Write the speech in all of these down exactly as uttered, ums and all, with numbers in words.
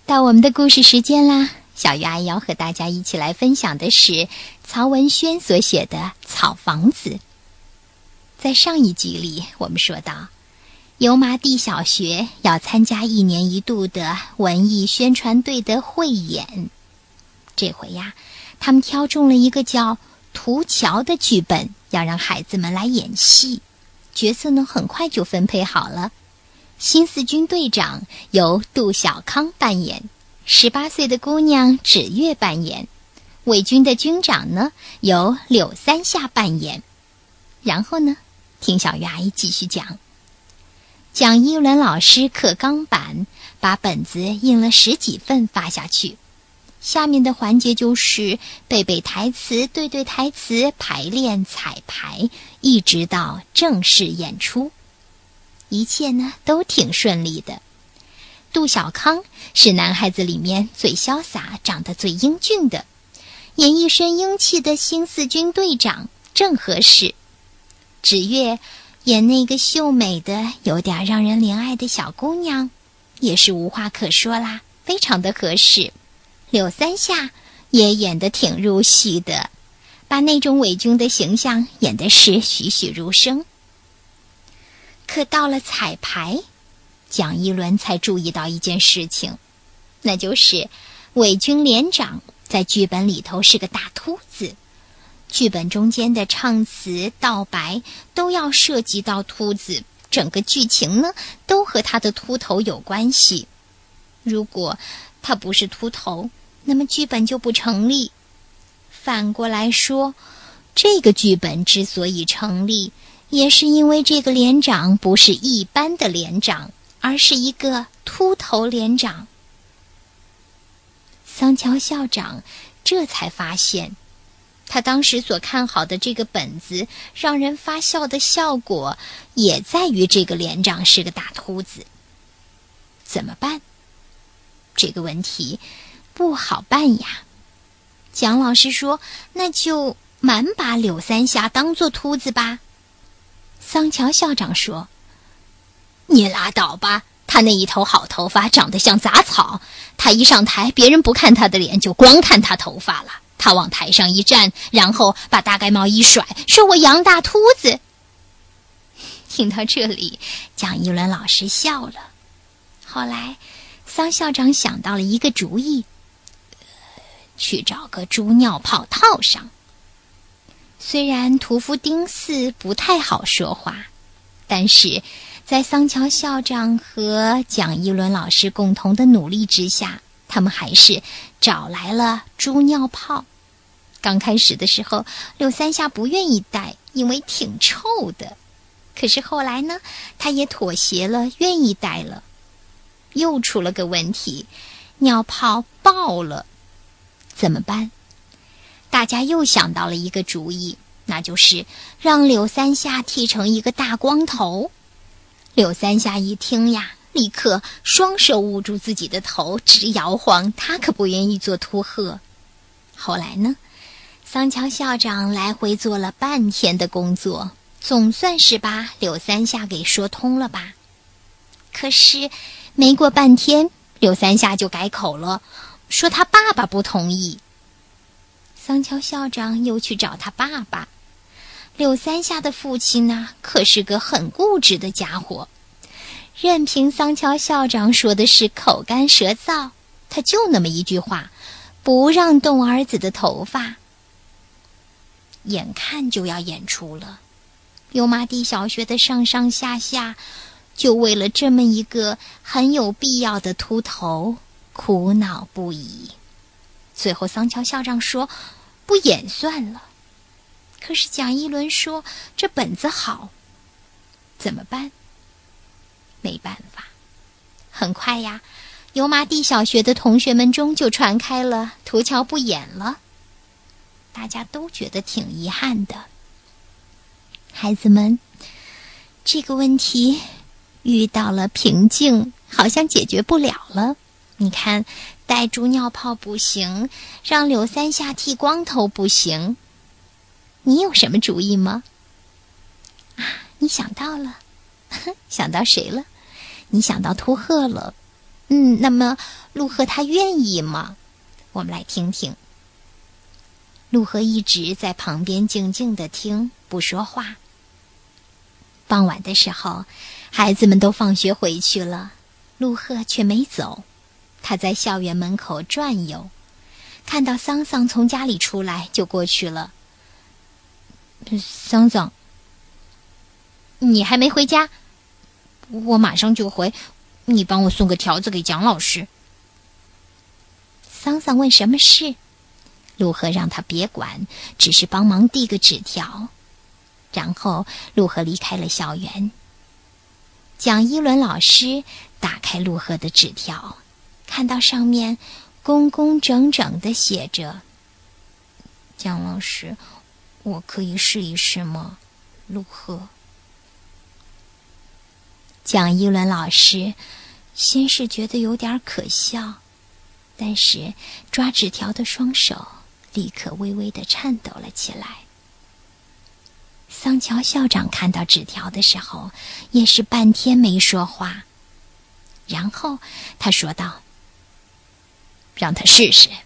到我们的故事时间啦，小鱼阿姨要和大家一起来分享的是曹文轩所写的《草房子》。在上一集里我们说到，油麻地小学要参加一年一度的文艺宣传队的汇演。这回呀，他们挑中了一个叫涂桥的剧本，要让孩子们来演戏。角色呢，很快就分配好了。新四军队长由杜小康扮演，十八岁的姑娘芷月扮演，伪军的军长呢由柳三下扮演。然后呢，听小鱼阿姨继续讲。蒋一伦老师刻钢板，把本子印了十几份发下去。下面的环节就是背背台词、对对台词、排练、彩排，一直到正式演出。一切呢都挺顺利的。杜小康是男孩子里面最潇洒、长得最英俊的，演一身英气的新四军队长正合适。芷月演那个秀美的、有点让人怜爱的小姑娘，也是无话可说啦，非常的合适。柳三下也演得挺入戏的，把那种伪军的形象演得是栩栩如生。可到了彩排，蒋一伦才注意到一件事情，那就是伪军连长在剧本里头是个大秃子，剧本中间的唱词道白都要涉及到秃子，整个剧情呢都和他的秃头有关系。如果他不是秃头，那么剧本就不成立。反过来说，这个剧本之所以成立，也是因为这个连长不是一般的连长，而是一个秃头连长。桑乔校长这才发现，他当时所看好的这个本子让人发笑的效果，也在于这个连长是个大秃子。怎么办？这个问题不好办呀。蒋老师说，那就蛮把柳三下当作秃子吧。桑乔校长说，你拉倒吧，他那一头好头发长得像杂草，他一上台，别人不看他的脸，就光看他头发了。他往台上一站，然后把大盖帽一甩，说我杨大秃子。听到这里，蒋一伦老师笑了。后来桑校长想到了一个主意，呃、去找个猪尿泡套上。虽然屠夫丁四不太好说话，但是在桑乔校长和蒋一伦老师共同的努力之下，他们还是找来了猪尿泡。刚开始的时候，柳三下不愿意带，因为挺臭的。可是后来呢，他也妥协了，愿意带了。又出了个问题，尿泡爆了。怎么办？大家又想到了一个主意，那就是让柳三下剃成一个大光头。柳三下一听呀，立刻双手捂住自己的头，直摇晃，他可不愿意做秃鹤。后来呢，桑乔校长来回做了半天的工作，总算是把柳三下给说通了吧。可是没过半天，柳三下就改口了，说他爸爸不同意。桑乔校长又去找他爸爸。柳三下的父亲呢，可是个很固执的家伙，任凭桑乔校长说的是口干舌燥，他就那么一句话，不让动儿子的头发。眼看就要演出了，油麻地小学的上上下下就为了这么一个很有必要的秃头苦恼不已。最后桑乔校长说，不演算了。可是蒋一伦说，这本子好。怎么办？没办法。很快呀，油麻地小学的同学们中就传开了涂桥不演了。大家都觉得挺遗憾的。孩子们，这个问题遇到了瓶颈，好像解决不了了。你看，带猪尿泡不行，让柳三下剃光头不行。你有什么主意吗？啊，你想到了。想到谁了？你想到秃鹤了。 嗯，那么陆鹤他愿意吗？我们来听听。陆鹤一直在旁边静静地听，不说话。傍晚的时候，孩子们都放学回去了，陆鹤却没走。他在校园门口转悠，看到桑桑从家里出来，就过去了。桑桑，你还没回家？我马上就回，你帮我送个条子给蒋老师。桑桑问什么事，陆鹤让他别管，只是帮忙递个纸条。然后陆鹤离开了校园。蒋一伦老师打开陆鹤的纸条，看到上面工工整整地写着：蒋老师，我可以试一试吗？陆鹤。蒋一伦老师先是觉得有点可笑，但是抓纸条的双手立刻微微地颤抖了起来。桑乔校长看到纸条的时候，也是半天没说话。然后他说道：让他试试。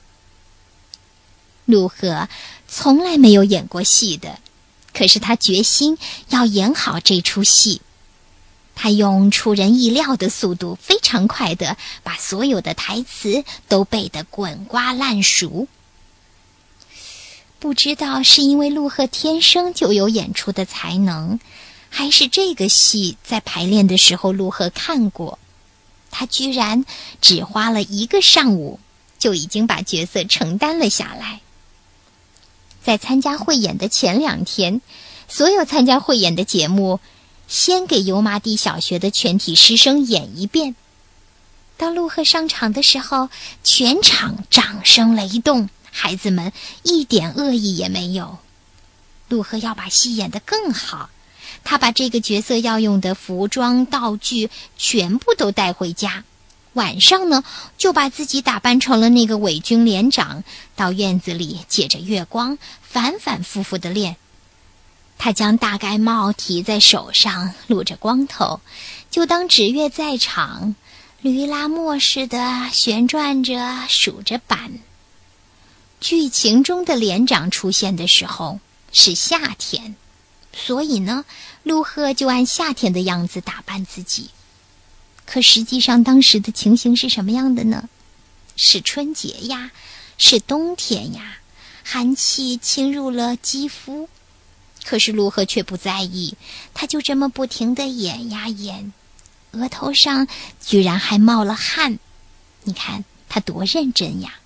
陆鹤从来没有演过戏的，可是他决心要演好这出戏。他用出人意料的速度，非常快的把所有的台词都背得滚瓜烂熟。不知道是因为陆鹤天生就有演出的才能，还是这个戏在排练的时候陆鹤看过，他居然只花了一个上午就已经把角色承担了下来。在参加汇演的前两天，所有参加汇演的节目先给油麻地小学的全体师生演一遍。当陆鹤上场的时候，全场掌声雷动，孩子们一点恶意也没有。陆鹤要把戏演得更好，他把这个角色要用的服装道具全部都带回家，晚上呢就把自己打扮成了那个伪军连长，到院子里借着月光反反复复地练。他将大盖帽提在手上，露着光头，就当指月在场，驴拉磨似的旋转着，数着板。剧情中的连长出现的时候是夏天，所以呢，陆鹤就按夏天的样子打扮自己。可实际上当时的情形是什么样的呢？是春节呀，是冬天呀，寒气侵入了肌肤。可是陆鹤却不在意，他就这么不停地演呀演，额头上居然还冒了汗。你看他多认真呀！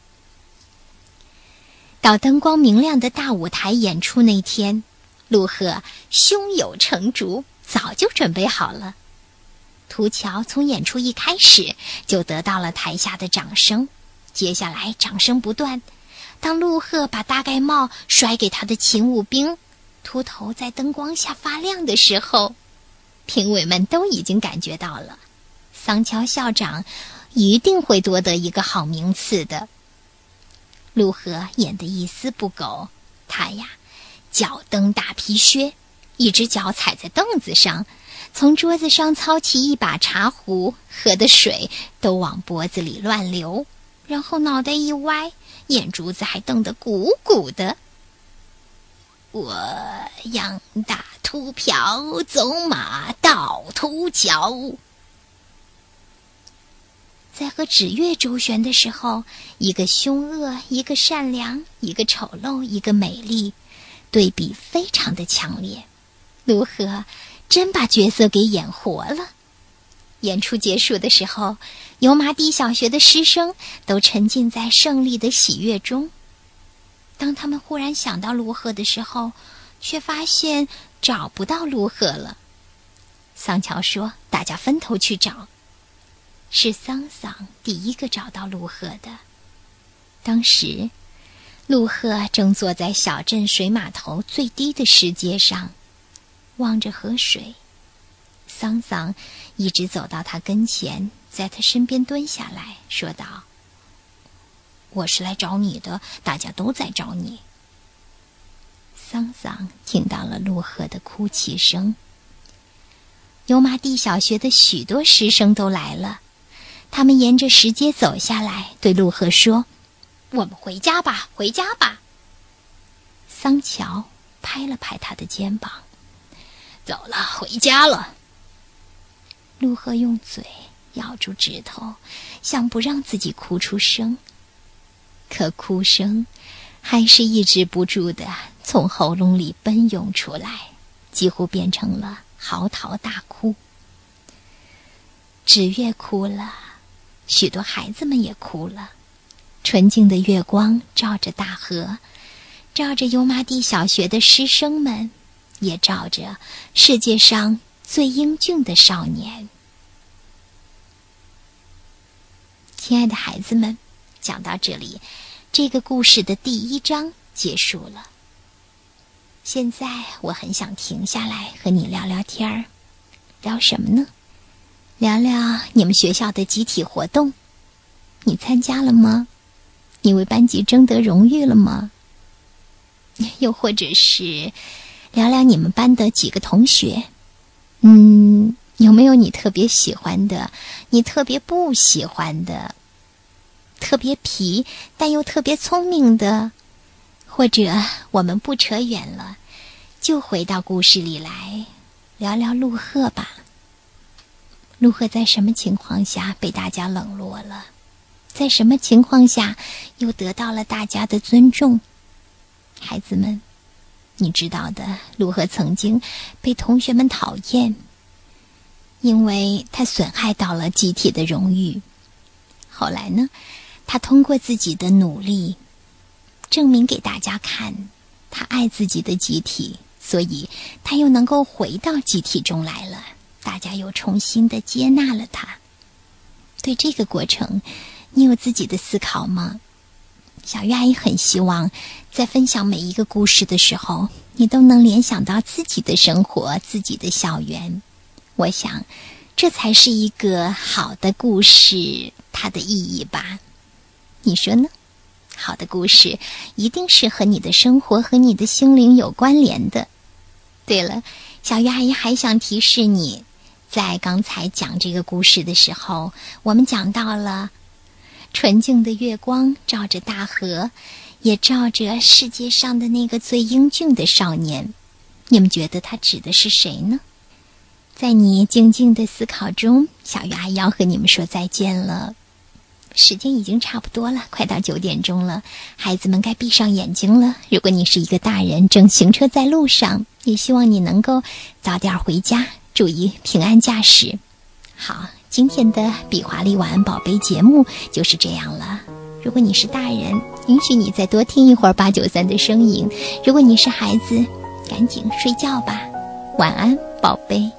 到灯光明亮的大舞台演出那天，陆鹤胸有成竹，早就准备好了。涂桥从演出一开始就得到了台下的掌声，接下来掌声不断。当陆鹤把大盖帽甩给他的勤务兵，秃头在灯光下发亮的时候，评委们都已经感觉到了，桑乔校长一定会夺得一个好名次的。陆鹤演得一丝不苟，他呀，脚蹬大皮靴，一只脚踩在凳子上，从桌子上操起一把茶壶，喝的水都往脖子里乱流，然后脑袋一歪，眼珠子还瞪得鼓鼓的。我仰大秃瓢，走马到秃桥。在和指月周旋的时候，一个凶恶，一个善良，一个丑陋，一个美丽，对比非常的强烈。陆鹤真把角色给演活了。演出结束的时候，油麻地小学的师生都沉浸在胜利的喜悦中。当他们忽然想到陆鹤的时候，却发现找不到陆鹤了。桑乔说大家分头去找。是桑桑第一个找到陆鹤的。当时陆鹤正坐在小镇水码头最低的石阶上，望着河水。桑桑一直走到他跟前，在他身边蹲下来，说道：我是来找你的，大家都在找你。桑桑听到了陆鹤的哭泣声。油麻地小学的许多师生都来了， 他们沿着石阶走下来，对陆鹤说：“我们回家吧，回家吧。”桑乔拍了拍他的肩膀：“走了，回家了。”陆鹤用嘴咬住指头，想不让自己哭出声，可哭声还是抑制不住的从喉咙里奔涌出来，几乎变成了嚎啕大哭。纸月哭了，许多孩子们也哭了。纯净的月光照着大河，照着油麻地小学的师生们，也照着世界上最英俊的少年。亲爱的孩子们，讲到这里，这个故事的第一章结束了。现在我很想停下来和你聊聊天儿。聊什么呢？聊聊你们学校的集体活动，你参加了吗？你为班级争得荣誉了吗？又或者是聊聊你们班的几个同学，嗯，有没有你特别喜欢的，你特别不喜欢的，特别皮但又特别聪明的？或者我们不扯远了，就回到故事里来，聊聊陆鹤吧。陆鹤在什么情况下被大家冷落了？在什么情况下又得到了大家的尊重？孩子们，你知道的，陆鹤曾经被同学们讨厌，因为他损害到了集体的荣誉。后来呢，他通过自己的努力证明给大家看，他爱自己的集体，所以他又能够回到集体中来了，大家又重新的接纳了他。对这个过程，你有自己的思考吗？小鱼阿姨很希望在分享每一个故事的时候，你都能联想到自己的生活，自己的校园。我想这才是一个好的故事它的意义吧。你说呢？好的故事一定是和你的生活和你的心灵有关联的。对了，小鱼阿姨还想提示你，在刚才讲这个故事的时候，我们讲到了纯净的月光照着大河，也照着世界上的那个最英俊的少年。你们觉得他指的是谁呢？在你静静的思考中，小鱼阿姨要和你们说再见了。时间已经差不多了，快到九点钟了，孩子们该闭上眼睛了。如果你是一个大人，正行车在路上，也希望你能够早点回家，注意平安驾驶。好，今天的比华利晚安宝贝节目就是这样了。如果你是大人，允许你再多听一会儿八九三的声音；如果你是孩子，赶紧睡觉吧。晚安，宝贝。